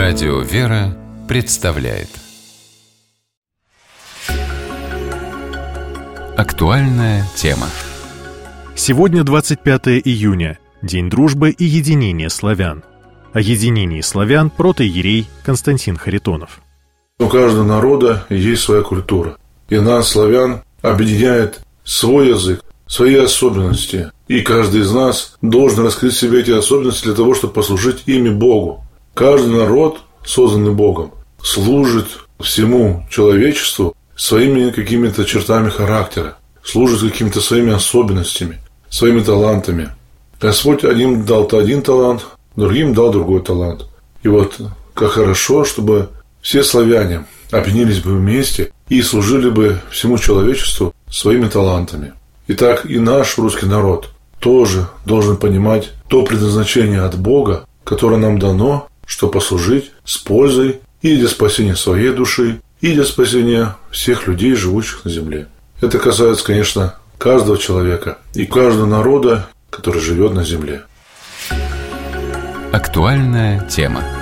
Радио «Вера» представляет актуальная тема. Сегодня 25 июня, День дружбы и единения славян. О единении славян протоиерей Константин Харитонов. У каждого народа есть своя культура. И нас, славян, объединяет свой язык, свои особенности. И каждый из нас должен раскрыть в себе эти особенности для того, чтобы послужить ими Богу. Каждый народ, созданный Богом, служит всему человечеству своими какими-то чертами характера, служит какими-то своими особенностями, своими талантами. Господь одним дал один талант, другим дал другой талант. И вот как хорошо, чтобы все славяне объединились бы вместе и служили бы всему человечеству своими талантами. Итак, и наш русский народ тоже должен понимать то предназначение от Бога, которое нам дано, чтобы послужить с пользой и для спасения своей души, и для спасения всех людей, живущих на земле. Это касается, конечно, каждого человека и каждого народа, который живет на земле. Актуальная тема.